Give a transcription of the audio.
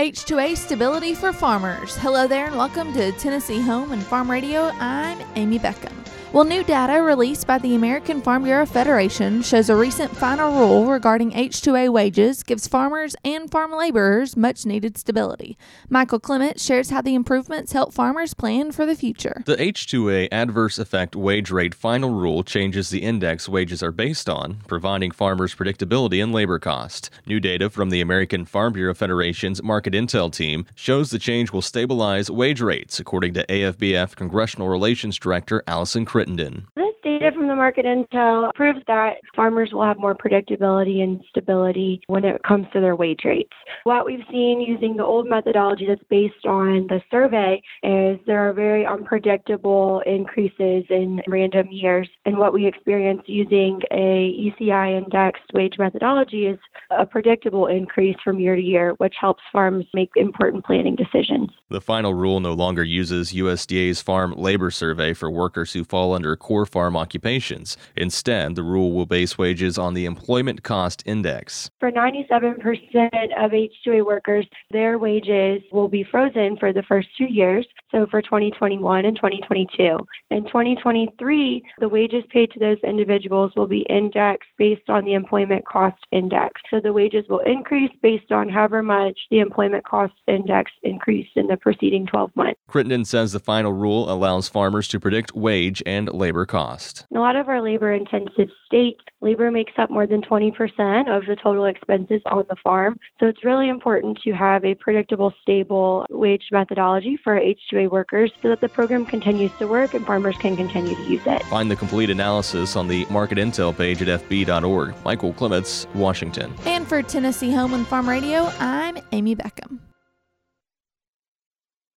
H2A stability for farmers. Hello there and welcome to Tennessee Home and Farm Radio. I'm Amy Beckham. Well, new data released by the American Farm Bureau Federation shows a recent final rule regarding H2A wages gives farmers and farm laborers much needed stability. Michael Clement shares how the improvements help farmers plan for the future. The H2A Adverse Effect Wage Rate final rule changes the index wages are based on, providing farmers predictability in labor cost. New data from the American Farm Bureau Federation's Market Intel team shows the change will stabilize wage rates, according to AFBF Congressional Relations Director Allison Crittenden. This data from the Market Intel proves that farmers will have more predictability and stability when it comes to their wage rates. What we've seen using the old methodology that's based on the survey is there are very unpredictable increases in random years. And what we experience using a ECI indexed wage methodology is a predictable increase from year to year, which helps farms make important planning decisions. The final rule no longer uses USDA's Farm Labor Survey for workers who fall under core farm occupations. Instead, the rule will base wages on the Employment Cost Index. For 97% of H2A workers, their wages will be frozen for the first 2 years, so for 2021 and 2022. In 2023, the wages paid to those individuals will be indexed based on the Employment Cost Index. So the wages will increase based on however much the Employment Cost Index increased in the preceding 12 months. Crittenden says the final rule allows farmers to predict wage and labor cost. In a lot of our labor-intensive states, labor makes up more than 20% of the total expenses on the farm. So it's really important to have a predictable, stable wage methodology for H2A workers so that the program continues to work and farmers can continue to use it. Find the complete analysis on the Market Intel page at fb.org. Michael Clements, Washington. And for Tennessee Home and Farm Radio, I'm Amy Beckham.